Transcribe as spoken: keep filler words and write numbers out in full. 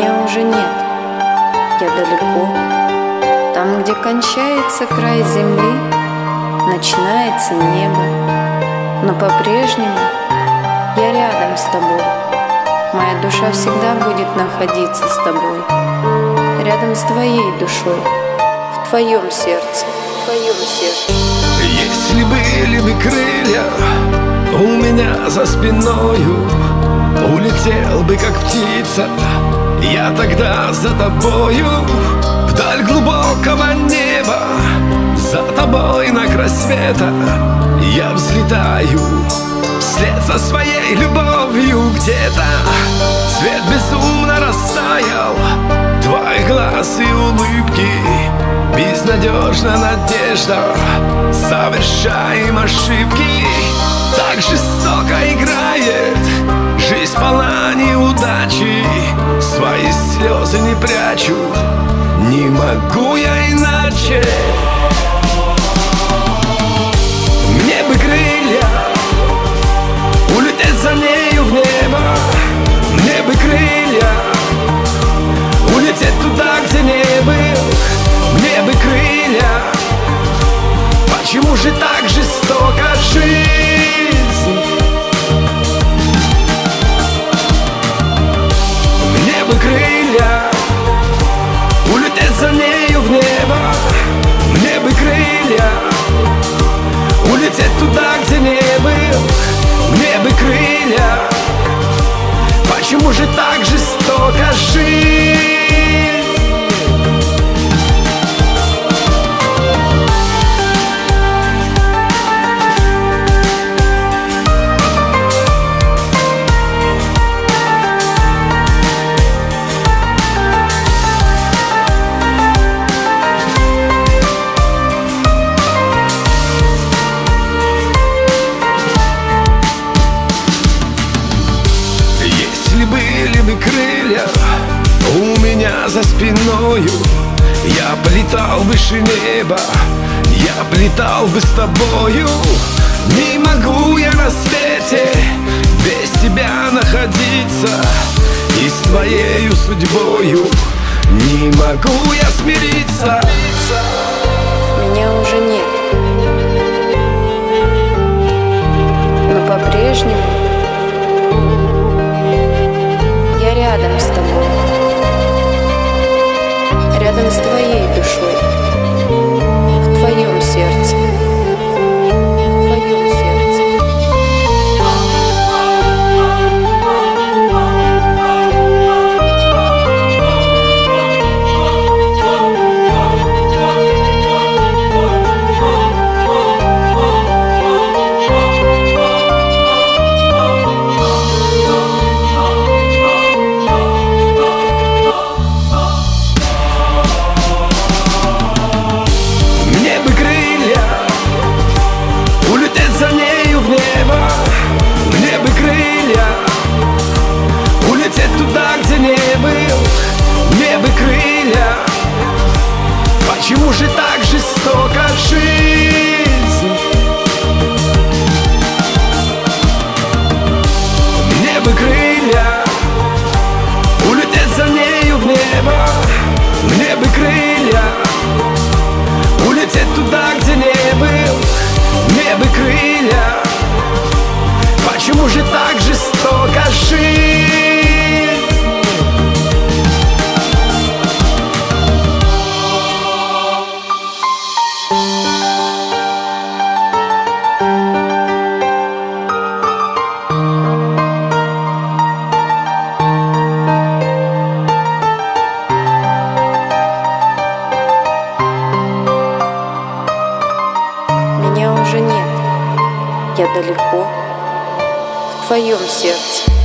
Меня уже нет, я далеко. Там, где кончается край земли, начинается небо. Но по-прежнему я рядом с тобой. Моя душа всегда будет находиться с тобой, рядом с твоей душой, в твоем сердце, в твоем сердце. Если были бы крылья у меня за спиною, улетел бы как птица я тогда за тобою, вдаль глубокого неба, за тобой на край света я взлетаю вслед за своей любовью. Где-то цвет безумно растаял твоих глаз и улыбки, безнадежна надежда, совершаем ошибки. Так жестоко играет жизнь, полна неудачи, свои слезы не прячу, не могу я иначе. Мне бы крылья, улететь за нею в небо. Мне бы крылья, улететь туда, где не был. Мне бы крылья, почему же так жестока жизнь? Мне бы крылья, улететь за нею в небо. Мне бы крылья, улететь туда, где не был. Мне бы крылья, почему же так жестока жизнь? Если были бы крылья у меня за спиною, я полетал выше неба, я полетал бы с тобою. Не могу я на свете без тебя находиться, и с твоею судьбою не могу я смириться. Меня уже нет, но по-прежнему я рядом с тобой, рядом с твоей душой, в твоем сердце, в твоем сердце. Мне бы крылья, улететь туда, где не был. Мне бы крылья, почему же так жестока жизнь? Мне бы крылья, улететь за нею в небо. Мне бы крылья, улететь туда, где не был. Мне бы крылья, почему же так жестока жизнь? Меня уже нет, я далеко, в твоем сердце.